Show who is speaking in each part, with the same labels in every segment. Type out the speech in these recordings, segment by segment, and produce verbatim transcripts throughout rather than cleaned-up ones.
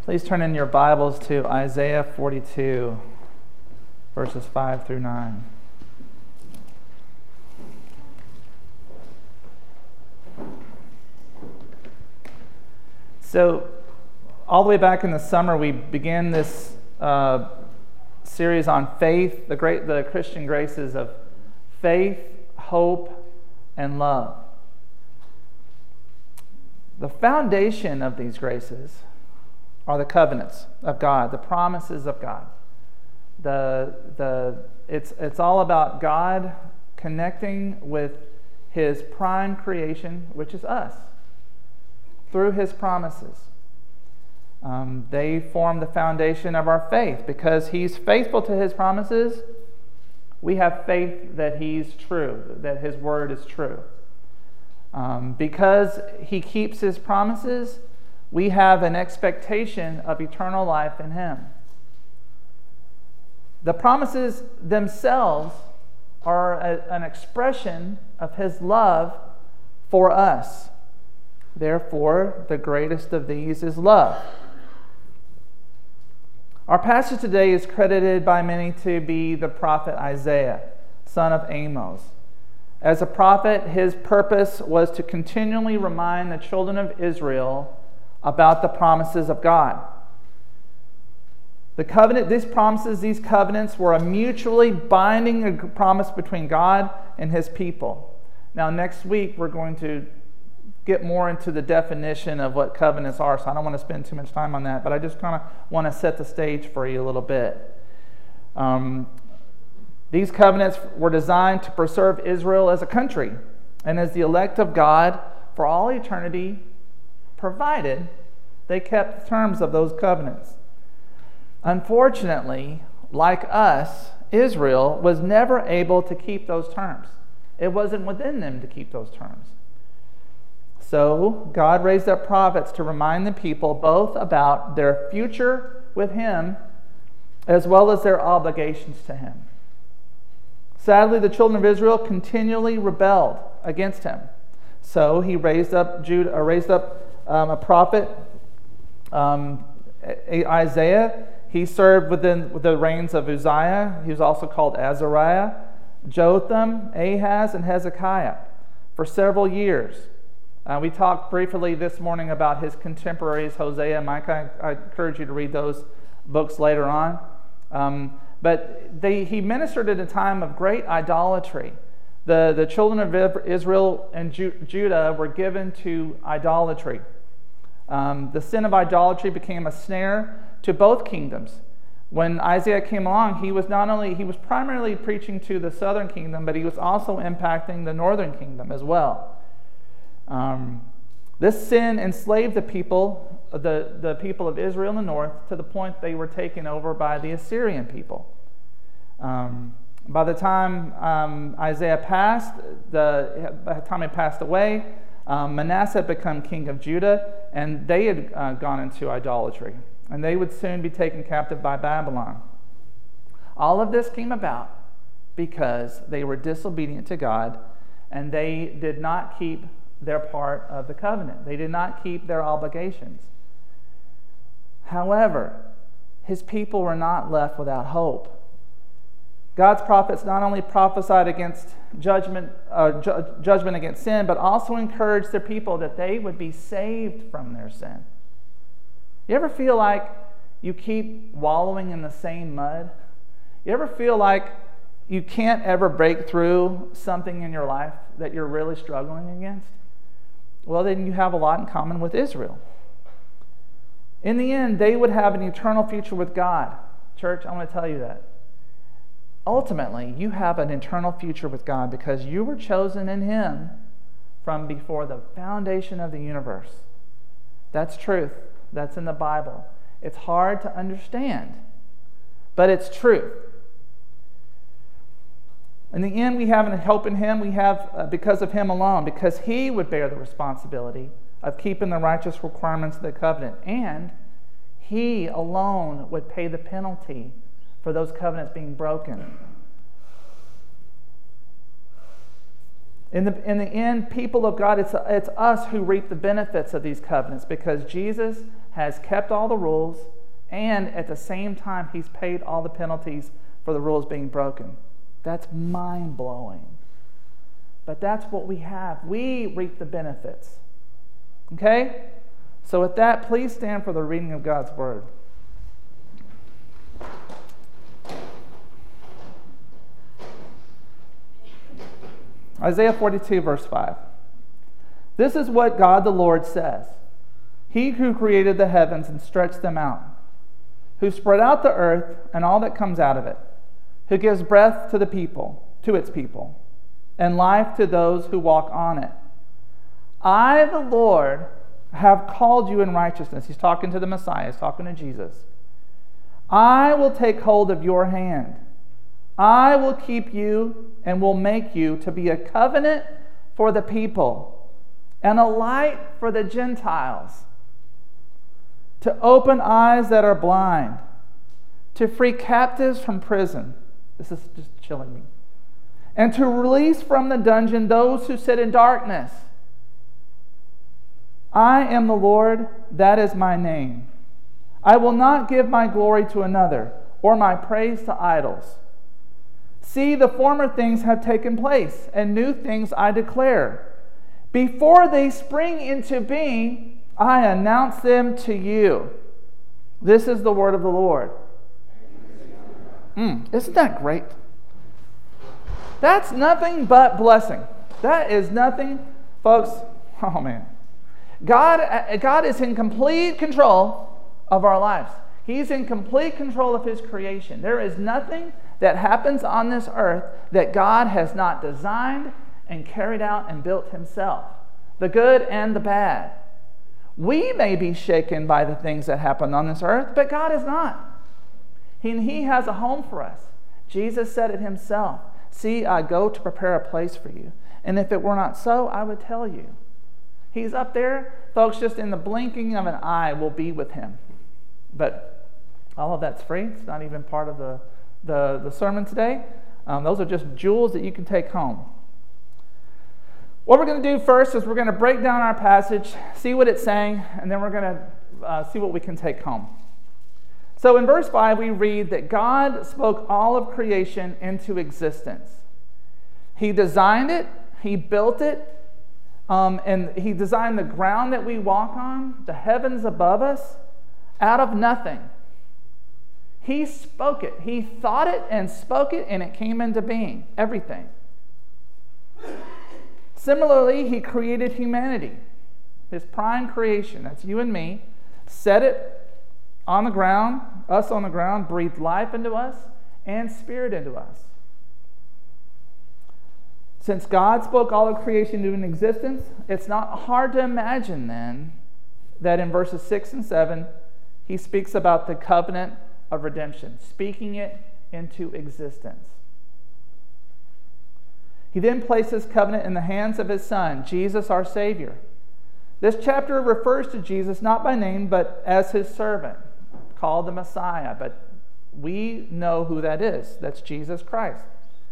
Speaker 1: Please turn in your Bibles to Isaiah forty-two, verses five through nine. So, all the way back in the summer, we began this uh, series on faith, the great, the Christian graces of faith, hope, and love. The foundation of these graces are the covenants of God, the promises of God. The the it's it's all about God connecting with His prime creation, which is us, through His promises. Um, they form the foundation of our faith. Because He's faithful to His promises, we have faith that He's true, that His word is true. Um, because He keeps His promises, we have an expectation of eternal life in Him. The promises themselves are a, an expression of His love for us. Therefore, the greatest of these is love. Our passage today is credited by many to be the prophet Isaiah, son of Amos. As a prophet, his purpose was to continually remind the children of Israel about the promises of God. The covenant, these promises, these covenants were a mutually binding promise between God and His people. Now, next week, we're going to get more into the definition of what covenants are, so I don't want to spend too much time on that, but I just kind of want to set the stage for you a little bit. Um, these covenants were designed to preserve Israel as a country and as the elect of God for all eternity, provided they kept the terms of those covenants. Unfortunately, like us, Israel was never able to keep those terms. It wasn't within them to keep those terms. So God raised up prophets to remind the people both about their future with Him as well as their obligations to Him. Sadly, the children of Israel continually rebelled against Him. So He raised up Judah, or raised up um, a prophet, um, Isaiah. He served within the reigns of Uzziah. He was also called Azariah, Jotham, Ahaz, and Hezekiah for several years. Uh, we talked briefly this morning about his contemporaries, Hosea and Micah. I, I encourage you to read those books later on. Um, but they, he ministered at a time of great idolatry. The, the children of Israel and Ju- Judah were given to idolatry. Um, the sin of idolatry became a snare to both kingdoms. When Isaiah came along, he was not only, he was primarily preaching to the southern kingdom, but he was also impacting the northern kingdom as well. Um, this sin enslaved the people, the, the people of Israel in the north, to the point they were taken over by the Assyrian people. Um, by the time um, Isaiah passed, the, by the time he passed away, um, Manasseh had become king of Judah, and they had uh, gone into idolatry, and they would soon be taken captive by Babylon. All of this came about because they were disobedient to God, and they did not keep their part of the covenant. They did not keep their obligations. However, His people were not left without hope. God's prophets not only prophesied against judgment, uh, ju- judgment against sin, but also encouraged their people that they would be saved from their sin. You ever feel like you keep wallowing in the same mud? You ever feel like you can't ever break through something in your life that you're really struggling against? Well, then you have a lot in common with Israel. In the end, they would have an eternal future with God. Church, I want to tell you that. Ultimately, you have an eternal future with God because you were chosen in Him from before the foundation of the universe. That's truth. That's in the Bible. It's hard to understand, but it's truth. In the end, we have an hope in Him. We have uh, because of Him alone, because He would bear the responsibility of keeping the righteous requirements of the covenant, and He alone would pay the penalty for those covenants being broken. In the, in the end, people of God, it's, it's us who reap the benefits of these covenants because Jesus has kept all the rules, and at the same time, he's paid all the penalties for the rules being broken. That's mind-blowing. But that's what we have. We reap the benefits. Okay? So with that, please stand for the reading of God's Word. Isaiah forty-two, verse five. This is what God the Lord says. He who created the heavens and stretched them out, who spread out the earth and all that comes out of it, who gives breath to the people, to its people, and life to those who walk on it. I, the Lord, have called you in righteousness. He's talking to the Messiah. He's talking to Jesus. I will take hold of your hand. I will keep you and will make you to be a covenant for the people and a light for the Gentiles, to open eyes that are blind, to free captives from prison. This is just chilling me. And to release from the dungeon those who sit in darkness. I am the Lord, that is my name. I will not give my glory to another, or my praise to idols. See, the former things have taken place, and new things I declare. Before they spring into being, I announce them to you. This is the word of the Lord. Mm, isn't that great? That's nothing but blessing. That is nothing, folks. Oh, man. God, God is in complete control of our lives. He's in complete control of His creation. There is nothing that happens on this earth that God has not designed and carried out and built Himself. The good and the bad. We may be shaken by the things that happen on this earth, but God is not. He, he has a home for us. Jesus said it Himself. See, I go to prepare a place for you. And if it were not so, I would tell you. He's up there. Folks, just in the blinking of an eye, we'll be with Him. But all of that's free. It's not even part of the, the, the sermon today. Um, those are just jewels that you can take home. What we're going to do first is we're going to break down our passage, see what it's saying, and then we're going to uh, see what we can take home. So in verse five, we read that God spoke all of creation into existence. He designed it, He built it, um, and He designed the ground that we walk on, the heavens above us, out of nothing. He spoke it. He thought it and spoke it, and it came into being. Everything. Similarly, He created humanity, His prime creation. That's you and me. Set it on the ground, us on the ground, breathed life into us and spirit into us. Since God spoke all of creation into existence, it's not hard to imagine then that in verses six and seven, He speaks about the covenant of redemption, speaking it into existence. He then places covenant in the hands of His Son, Jesus our Savior. This chapter refers to Jesus not by name, but as His servant, called the Messiah. But we know who that is. That's Jesus Christ.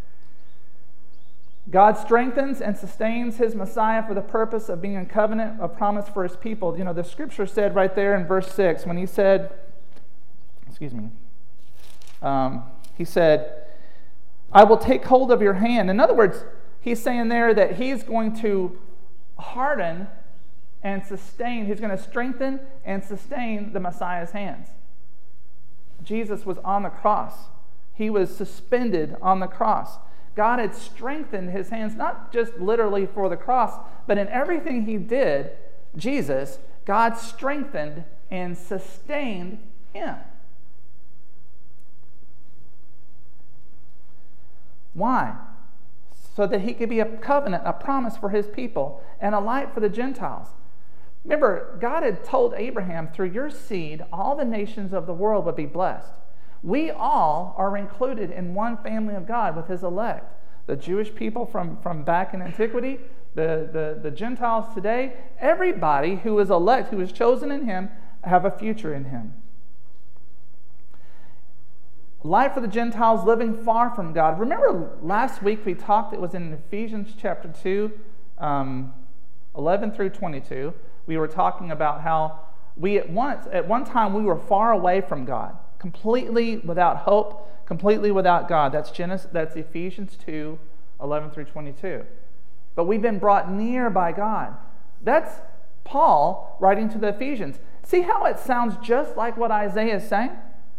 Speaker 1: God strengthens and sustains His Messiah for the purpose of being a covenant of promise for His people. You know, the scripture said right there in verse six, when He said, excuse me, um, He said, I will take hold of your hand. In other words, He's saying there that He's going to harden and sustain, He's going to strengthen and sustain the Messiah's hands. Jesus was on the cross. He was suspended on the cross. God had strengthened His hands, not just literally for the cross, but in everything He did, Jesus, God strengthened and sustained Him. Why? So that He could be a covenant, a promise for His people, and a light for the Gentiles. Remember, God had told Abraham, through your seed, all the nations of the world would be blessed. We all are included in one family of God with His elect. The Jewish people from, from back in antiquity, the, the, the Gentiles today, everybody who is elect, who is chosen in Him, have a future in Him. Life for the Gentiles living far from God. Remember last week we talked, it was in Ephesians chapter two, um, eleven through twenty-two. We were talking about how We at once, at one time, we were far away from God, completely without hope, completely without God. That's Genesis, that's Ephesians two, eleven through twenty-two. But we've been brought near by God. That's Paul writing to the Ephesians. See how it sounds just like what Isaiah is saying?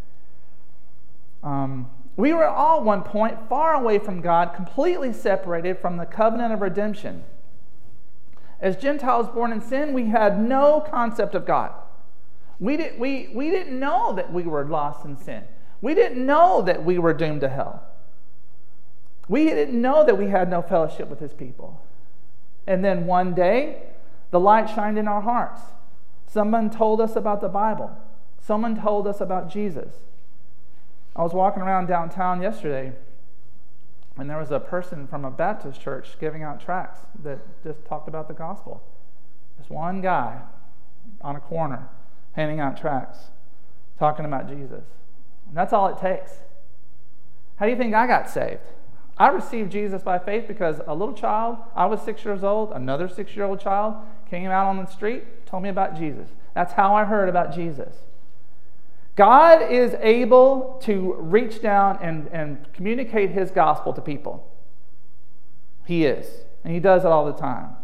Speaker 1: Um, we were all at one point far away from God, completely separated from the covenant of redemption. As Gentiles born in sin, we had no concept of God. We, did, we, we didn't know that we were lost in sin. We didn't know that we were doomed to hell. We didn't know that we had no fellowship with His people. And then one day, the light shined in our hearts. Someone told us about the Bible. Someone told us about Jesus. I was walking around downtown yesterday, and there was a person from a Baptist church giving out tracts that just talked about the gospel. Just one guy on a corner handing out tracts, talking about Jesus. And that's all it takes. How do you think I got saved? I received Jesus by faith because a little child, I was six years old, another six-year-old child came out on the street, told me about Jesus. That's how I heard about Jesus. God is able to reach down and, and communicate His gospel to people. He is. And He does it all the time.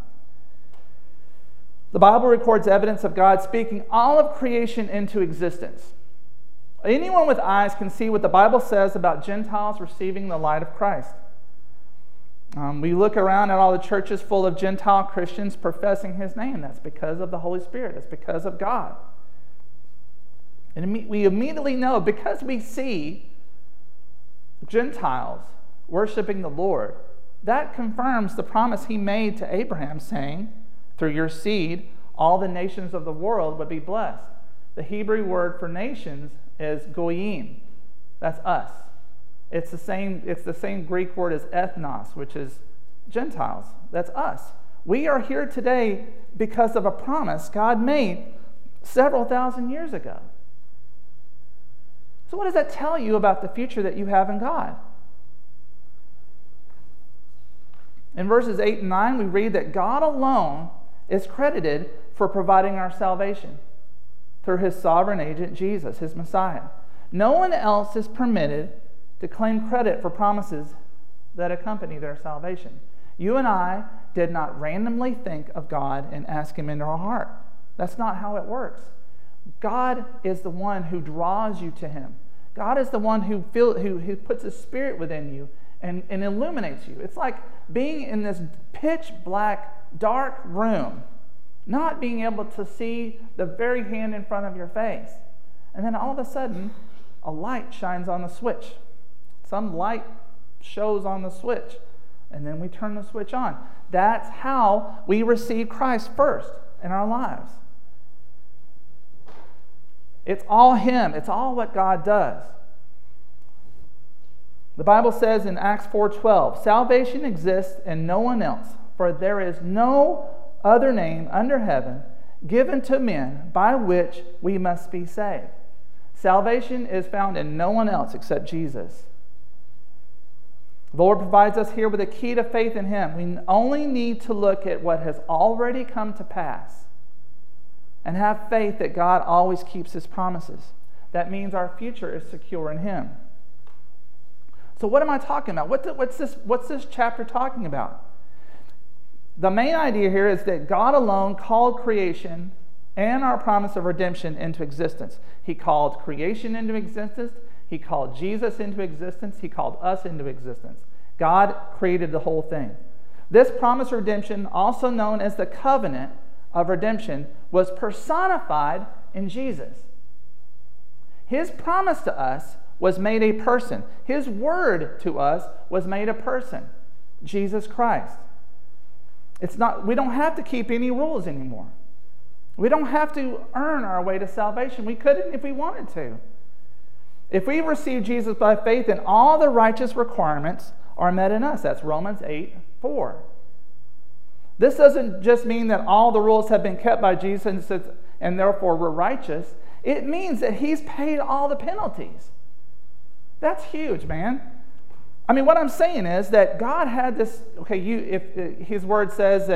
Speaker 1: The Bible records evidence of God speaking all of creation into existence. Anyone with eyes can see what the Bible says about Gentiles receiving the light of Christ. Um, we look around at all the churches full of Gentile Christians professing His name. That's because of the Holy Spirit. It's because of God. And we immediately know, because we see Gentiles worshiping the Lord, that confirms the promise He made to Abraham, saying, through your seed, all the nations of the world would be blessed. The Hebrew word for nations is goyim. That's us. It's the same, it's the same Greek word as ethnos, which is Gentiles. That's us. We are here today because of a promise God made several thousand years ago. So what does that tell you about the future that you have in God? In verses eight and nine, we read that God alone is credited for providing our salvation through His sovereign agent, Jesus, His Messiah. No one else is permitted to claim credit for promises that accompany their salvation. You and I did not randomly think of God and ask Him into our heart. That's not how it works. God is the one who draws you to Him. God is the one who, feel, who, who puts His Spirit within you and, and illuminates you. It's like being in this pitch black, dark room, not being able to see the very hand in front of your face. And then all of a sudden, a light shines on the switch. Some light shows on the switch, and then we turn the switch on. That's how we receive Christ first in our lives. It's all Him. It's all what God does. The Bible says in Acts four twelve, salvation exists in no one else, for there is no other name under heaven given to men by which we must be saved. Salvation is found in no one else except Jesus. The Lord provides us here with a key to faith in Him. We only need to look at what has already come to pass and have faith that God always keeps His promises. That means our future is secure in Him. So what am I talking about? What the, what's this, what's this chapter talking about? The main idea here is that God alone called creation and our promise of redemption into existence. He called creation into existence. He called Jesus into existence. He called us into existence. God created the whole thing. This promise of redemption, also known as the covenant of redemption, was personified in Jesus. His promise to us was made a person. His word to us was made a person, Jesus Christ. It's not, we don't have to keep any rules anymore. We don't have to earn our way to salvation. We couldn't if we wanted to. If we receive Jesus by faith, then all the righteous requirements are met in us. That's Romans eight four. This doesn't just mean that all the rules have been kept by Jesus and therefore we're righteous. It means that He's paid all the penalties. That's huge, man. I mean, what I'm saying is that God had this, okay, you if His word says that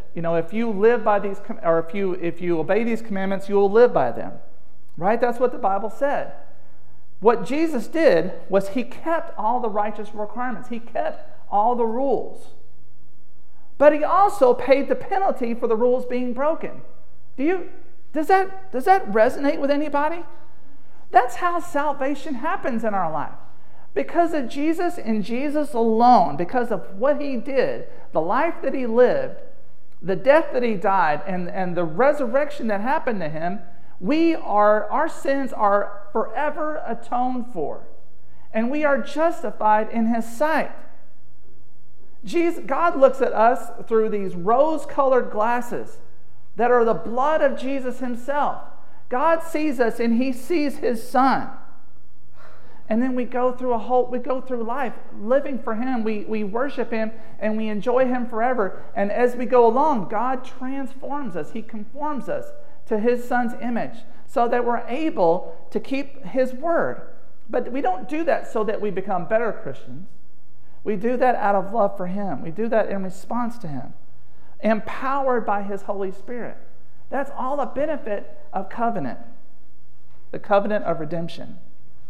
Speaker 1: you know, if you live by these, or if you if you obey these commandments, you will live by them. Right? That's what the Bible said. What Jesus did was he kept all the righteous requirements. He kept all the rules. But he also paid the penalty for the rules being broken. Do you does that does that resonate with anybody? That's how salvation happens in our life. Because of Jesus and Jesus alone, because of what he did, the life that he lived, the death that he died, and, and the resurrection that happened to him, we are, our sins are forever atoned for. And we are justified in his sight. Jesus, God looks at us through these rose-colored glasses that are the blood of Jesus himself. God sees us and he sees his Son. And then we go through a whole, we go through life living for him. We, we worship him and we enjoy him forever. And as we go along, God transforms us. He conforms us to his Son's image so that we're able to keep his word. But we don't do that so that we become better Christians. We do that out of love for him. We do that in response to him, empowered by his Holy Spirit. That's all a benefit of covenant, the covenant of redemption.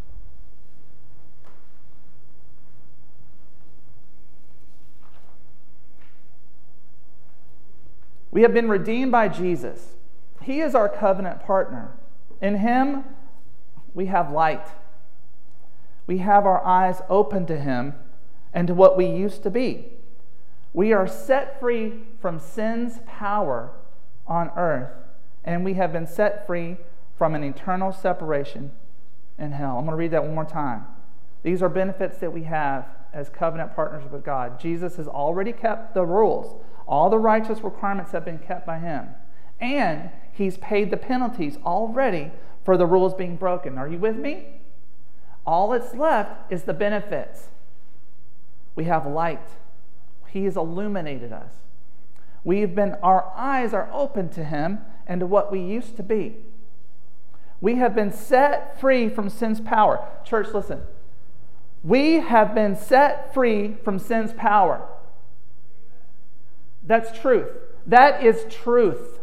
Speaker 1: We have been redeemed by Jesus. He is our covenant partner. In him, we have light. We have our eyes open to him and to what we used to be. We are set free from sin's power on earth, and we have been set free from an eternal separation in hell. I'm going to read that one more time. These are benefits that we have as covenant partners with God. Jesus has already kept the rules. All the righteous requirements have been kept by him. And he's paid the penalties already for the rules being broken. Are you with me? All that's left is the benefits. We have light. He has illuminated us. We've been, our eyes are open to him and to what we used to be. We have been set free from sin's power. Church, listen. We have been set free from sin's power. That's truth. That is truth.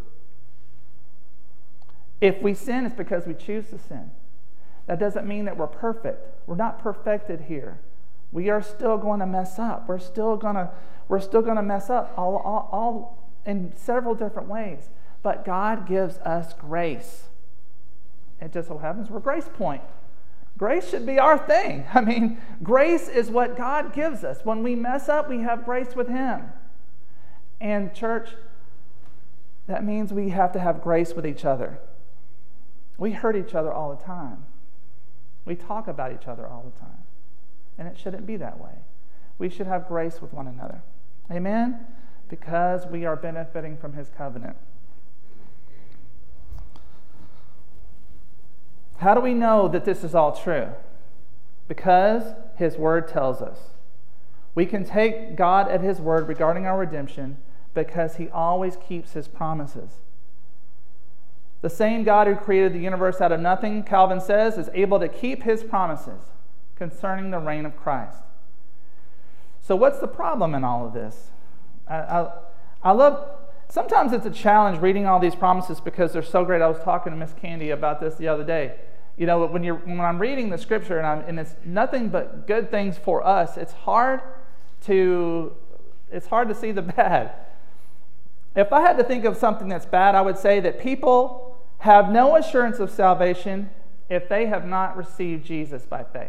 Speaker 1: If we sin, it's because we choose to sin. That doesn't mean that we're perfect. We're not perfected here. We are still going to mess up. We're still going to we're still going to mess up all, all, all in several different ways. But God gives us grace. It just so happens we're Grace Point. Grace should be our thing. I mean, grace is what God gives us. When we mess up, we have grace with him. And church, that means we have to have grace with each other. We hurt each other all the time. We talk about each other all the time. And it shouldn't be that way. We should have grace with one another. Amen? Because we are benefiting from his covenant. How do we know that this is all true? Because his word tells us. We can take God at his word regarding our redemption because he always keeps his promises. The same God who created the universe out of nothing, Calvin says, is able to keep his promises concerning the reign of Christ. So what's the problem in all of this? I, I, I love, sometimes it's a challenge reading all these promises because they're so great. I was talking to Miss Candy about this the other day. You know, when you're when I'm reading the scripture and, I'm, and it's nothing but good things for us, it's hard to it's hard to see the bad. If I had to think of something that's bad, I would say that people have no assurance of salvation if they have not received Jesus by faith.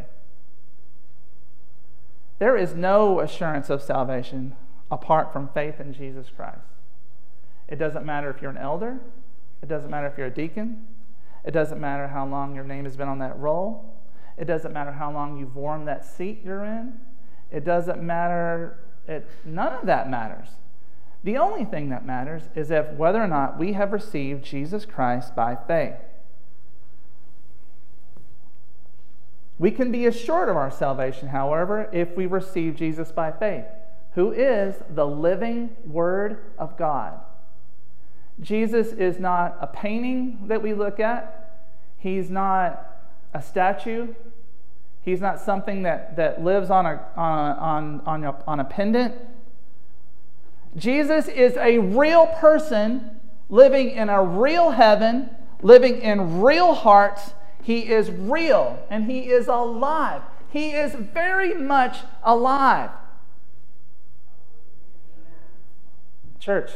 Speaker 1: There is no assurance of salvation apart from faith in Jesus Christ. It doesn't matter if you're an elder. It doesn't matter if you're a deacon. It doesn't matter how long your name has been on that roll. It doesn't matter how long you've worn that seat you're in. It doesn't matter. It, none of that matters. The only thing that matters is if whether or not we have received Jesus Christ by faith. We can be assured of our salvation, however, if we receive Jesus by faith, who is the living Word of God. Jesus is not a painting that we look at. He's not a statue. He's not something that, that lives on a, on, on, on, a, on a pendant. Jesus is a real person living in a real heaven, living in real hearts. He is real and he is alive. He is very much alive. Church,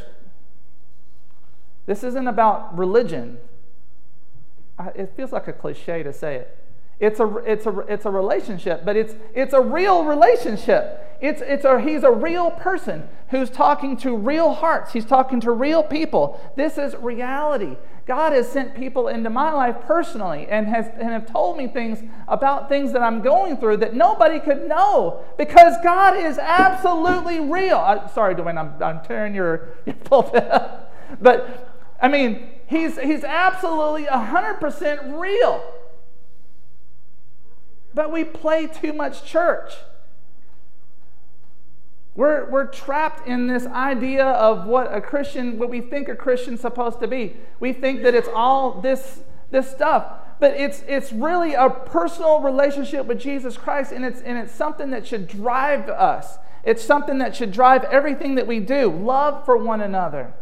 Speaker 1: this isn't about religion. It feels like a cliche to say it. It's a, it's a, it's a relationship, but it's, it's a real relationship. It's, it's a, he's a real person who's talking to real hearts. He's talking to real people. This is reality. God has sent people into my life personally and has and have told me things about things that I'm going through that nobody could know because God is absolutely real. I, sorry, Dwayne, I'm, I'm tearing your, your pulpit up. But, I mean, he's, he's absolutely one hundred percent real. But we play too much church. We're, we're trapped in this idea of what a Christian, what we think a Christian's supposed to be. We think that it's all this, this stuff. But it's, it's really a personal relationship with Jesus Christ, and it's, and it's something that should drive us. It's something that should drive everything that we do. Love for one another.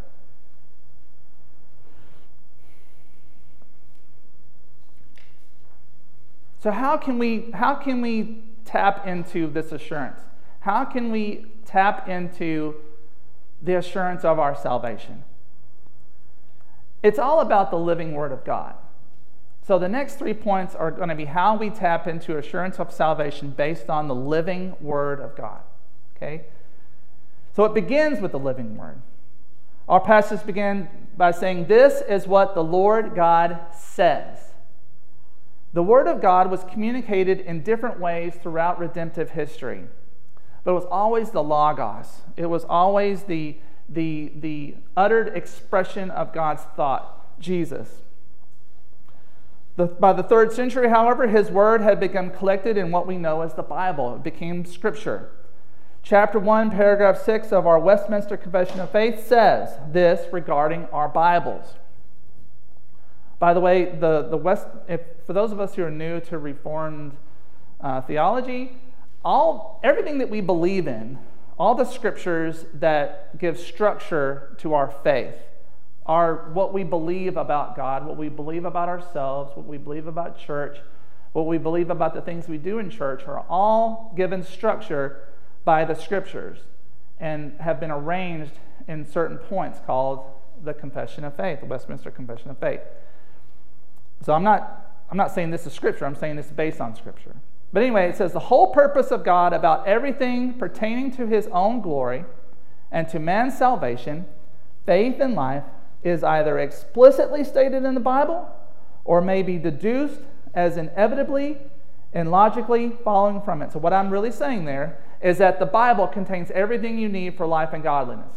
Speaker 1: So how can we, how can we tap into this assurance? How can we tap into the assurance of our salvation? It's all about the living Word of God. So the next three points are going to be how we tap into assurance of salvation based on the living Word of God. Okay? So it begins with the living Word. Our passage began by saying, "This is what the Lord God says." The Word of God was communicated in different ways throughout redemptive history. But it was always the Logos. It was always the, the, the uttered expression of God's thought, Jesus. The, by the third century, however, His Word had become collected in what we know as the Bible. It became Scripture. Chapter one, paragraph six of our Westminster Confession of Faith says this regarding our Bibles. By the way, the, the West, if, for those of us who are new to Reformed uh, theology, all everything that we believe in, all the scriptures that give structure to our faith, are what we believe about God, what we believe about ourselves, what we believe about church, what we believe about the things we do in church, are all given structure by the scriptures and have been arranged in certain points called the Confession of Faith, the Westminster Confession of Faith. So I'm not, I'm not saying this is Scripture, I'm saying this is based on Scripture. But anyway, it says, the whole purpose of God about everything pertaining to His own glory and to man's salvation, faith and life, is either explicitly stated in the Bible or may be deduced as inevitably and logically following from it. So what I'm really saying there is that the Bible contains everything you need for life and godliness.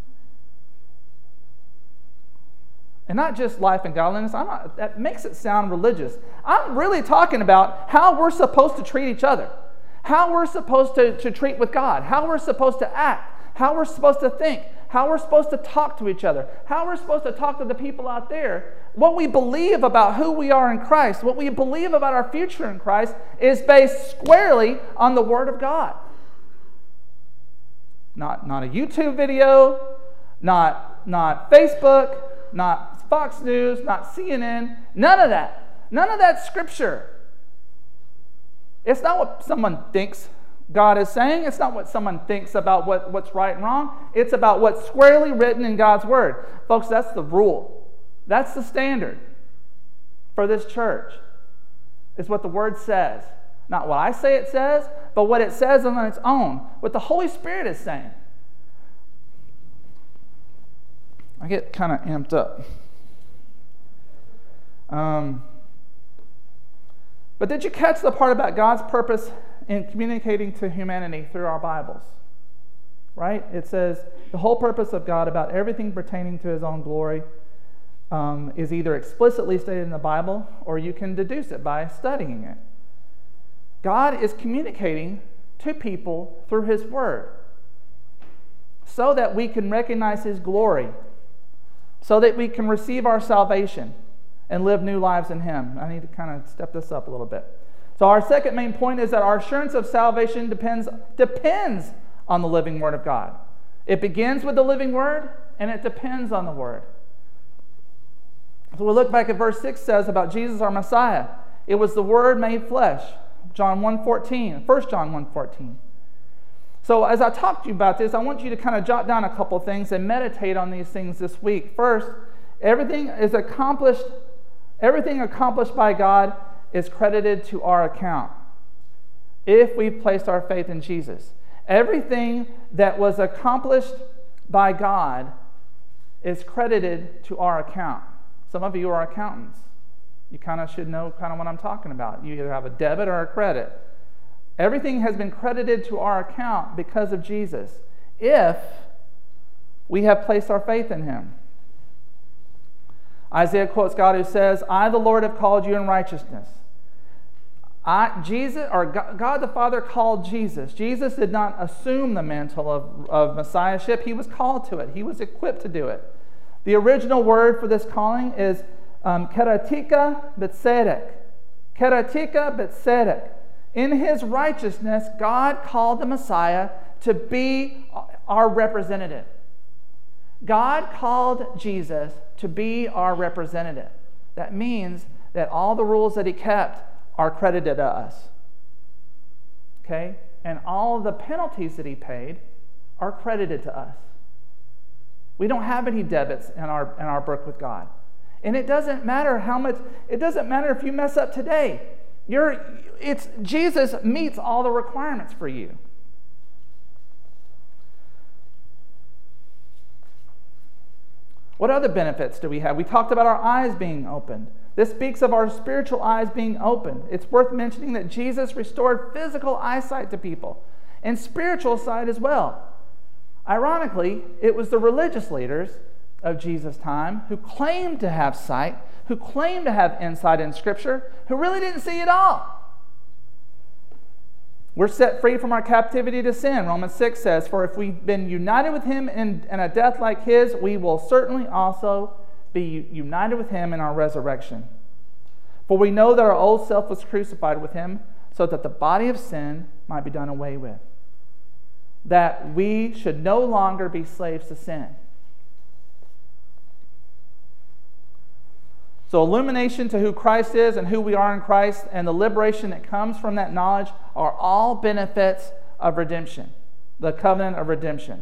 Speaker 1: And not just life and godliness. I'm not, that makes it sound religious. I'm really talking about how we're supposed to treat each other, how we're supposed to, to treat with God, how we're supposed to act, how we're supposed to think, how we're supposed to talk to each other, how we're supposed to talk to the people out there. What we believe about who we are in Christ, what we believe about our future in Christ, is based squarely on the Word of God. Not, not a YouTube video, not, not Facebook, not Fox News, not C N N, none of that. None of that Scripture. It's not what someone thinks God is saying. It's not what someone thinks about what, what's right and wrong. It's about what's squarely written in God's Word. Folks, that's the rule. That's the standard for this church. It's what the Word says. Not what I say it says, but what it says on its own. What the Holy Spirit is saying. I get kind of amped up. Um, but did you catch the part about God's purpose in communicating to humanity through our Bibles? Right? It says the whole purpose of God about everything pertaining to His own glory um, is either explicitly stated in the Bible or you can deduce it by studying it. God is communicating to people through His Word so that we can recognize His glory, so that we can receive our salvation and live new lives in Him. I need to kind of step this up a little bit. So our second main point is that our assurance of salvation depends, depends on the living Word of God. It begins with the living Word, and it depends on the Word. So we look back at verse six says about Jesus, our Messiah. It was the Word made flesh. John one fourteen, First John one fourteen. So as I talk to you about this, I want you to kind of jot down a couple things and meditate on these things this week. First, everything is accomplished, everything accomplished by God is credited to our account if we've placed our faith in Jesus. Everything that was accomplished by God is credited to our account. Some of you are accountants. You kind of should know kind of what I'm talking about. You either have a debit or a credit. Everything has been credited to our account because of Jesus, if we have placed our faith in Him. Isaiah quotes God who says, I, the Lord, have called you in righteousness. I, Jesus, or God the Father called Jesus. Jesus did not assume the mantle of, of Messiahship. He was called to it. He was equipped to do it. The original word for this calling is um, keratika b'tzedek. Keratika b'tzedek. In His righteousness, God called the Messiah to be our representative. God called Jesus to be our representative. That means that all the rules that He kept are credited to us. Okay? And all of the penalties that He paid are credited to us. We don't have any debits in our in our book with God. And it doesn't matter how much, it doesn't matter if you mess up today. You're it's Jesus meets all the requirements for you. What other benefits do we have? We talked about our eyes being opened. This speaks of our spiritual eyes being opened. It's worth mentioning that Jesus restored physical eyesight to people and spiritual sight as well. Ironically, it was the religious leaders of Jesus' time who claimed to have sight, who claimed to have insight in Scripture, who really didn't see it all. We're set free from our captivity to sin. Romans six says, for if we've been united with Him in, in a death like His, we will certainly also be united with Him in our resurrection. For we know that our old self was crucified with Him, so that the body of sin might be done away with, that we should no longer be slaves to sin. So illumination to who Christ is and who we are in Christ, and the liberation that comes from that knowledge, are all benefits of redemption, the covenant of redemption.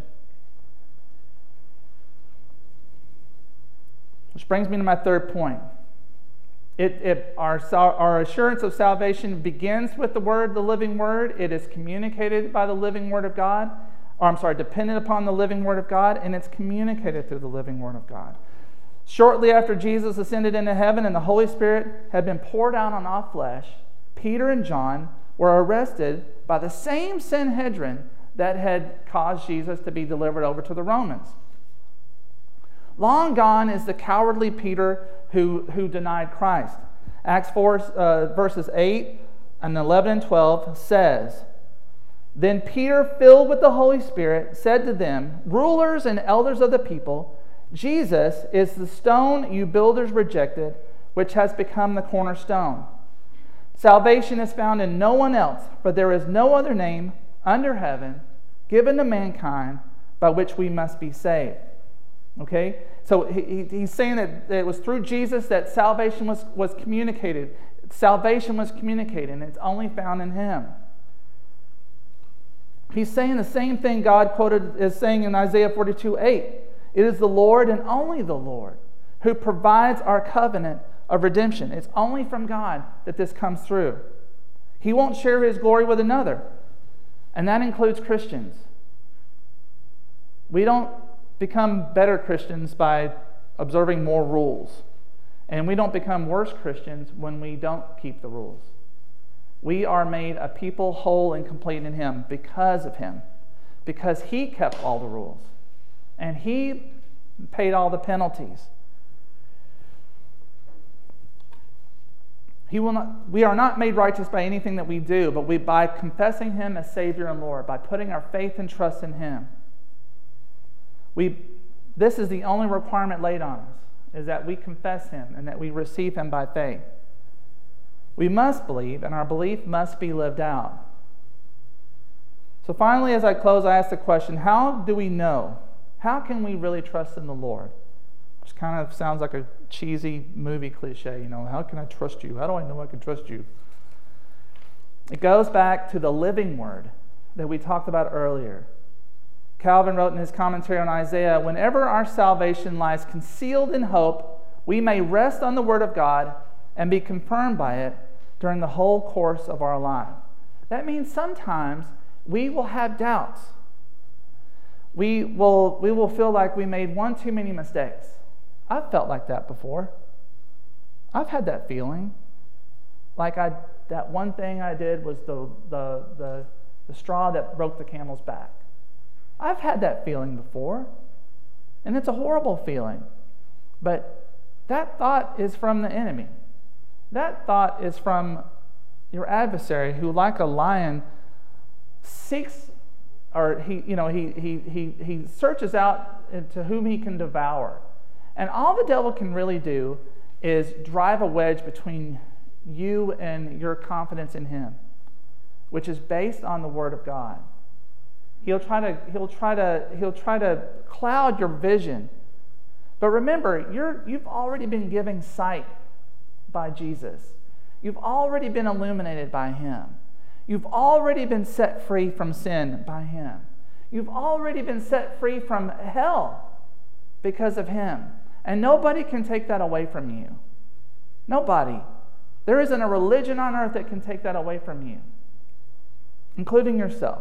Speaker 1: Which brings me to my third point. It, it, our, our assurance of salvation begins with the Word, the living Word. It is communicated by the living Word of God, or I'm sorry, dependent upon the living Word of God, and it's communicated through the living Word of God. Shortly after Jesus ascended into heaven and the Holy Spirit had been poured out on all flesh, Peter and John were arrested by the same Sanhedrin that had caused Jesus to be delivered over to the Romans. Long gone is the cowardly Peter who, who denied Christ. Acts four, uh, verses eight and eleven and twelve says, Then Peter, filled with the Holy Spirit, said to them, Rulers and elders of the people, Jesus is the stone you builders rejected, which has become the cornerstone. Salvation is found in no one else, for there is no other name under heaven given to mankind by which we must be saved. Okay? So he, he's saying that, that it was through Jesus that salvation was, was communicated. Salvation was communicated, and it's only found in Him. He's saying the same thing God quoted as saying in Isaiah forty-two eight. It is the Lord and only the Lord who provides our covenant of redemption. It's only from God that this comes through. He won't share His glory with another, and that includes Christians. We don't become better Christians by observing more rules, and we don't become worse Christians when we don't keep the rules. We are made a people whole and complete in Him because of Him, because He kept all the rules. And He paid all the penalties. He will not, we are not made righteous by anything that we do, but we by confessing Him as Savior and Lord, by putting our faith and trust in Him. We, this is the only requirement laid on us, is that we confess Him and that we receive Him by faith. We must believe, and our belief must be lived out. So finally, as I close, I ask the question, how do we know? How can we really trust in the Lord? Which kind of sounds like a cheesy movie cliche, you know, how can I trust you? How do I know I can trust you? It goes back to the living word that we talked about earlier. Calvin wrote in his commentary on Isaiah, whenever our salvation lies concealed in hope, we may rest on the word of God and be confirmed by it during the whole course of our life. That means sometimes we will have doubts. We will, we will feel like we made one too many mistakes. I've felt like that before. I've had that feeling. Like I, that one thing I did was the, the, the, the straw that broke the camel's back. I've had that feeling before. And it's a horrible feeling. But that thought is from the enemy. That thought is from your adversary who, like a lion, seeks, or he, you know, he he he he searches out to whom he can devour. And all the devil can really do is drive a wedge between you and your confidence in him, which is based on the word of God. He'll try to he'll try to he'll try to cloud your vision. But remember, you're you've already been given sight by Jesus. You've already been illuminated by him. You've already been set free from sin by him. You've already been set free from hell because of him. And nobody can take that away from you. Nobody. There isn't a religion on earth that can take that away from you, including yourself.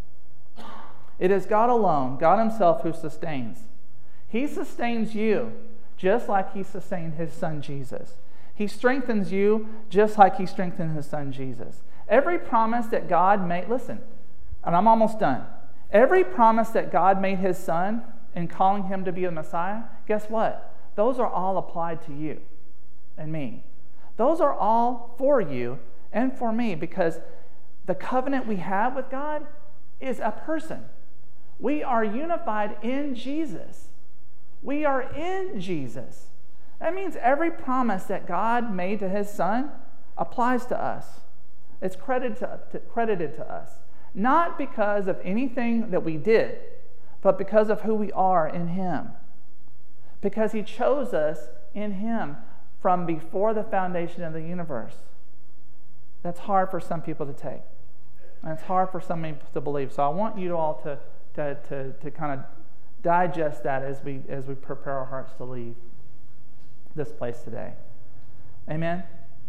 Speaker 1: It is God alone, God himself, who sustains. He sustains you just like he sustained his son Jesus. He strengthens you just like he strengthened his son Jesus. Every promise that God made, listen, and I'm almost done. Every promise that God made his son in calling him to be a Messiah, guess what? Those are all applied to you and me. Those are all for you and for me, because the covenant we have with God is a person. We are unified in Jesus. We are in Jesus. That means every promise that God made to his son applies to us. It's credited to, to, credited to us. Not because of anything that we did, but because of who we are in him. Because he chose us in him from before the foundation of the universe. That's hard for some people to take. And it's hard for some people to believe. So I want you all to, to, to, to kind of digest that as we, as we prepare our hearts to leave this place today. Amen?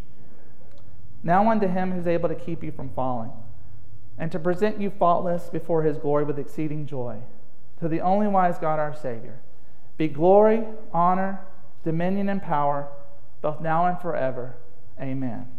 Speaker 1: Now unto him who's able to keep you from falling, and to present you faultless before his glory with exceeding joy, to the only wise God our Savior, be glory, honor, dominion, and power, both now and forever. Amen.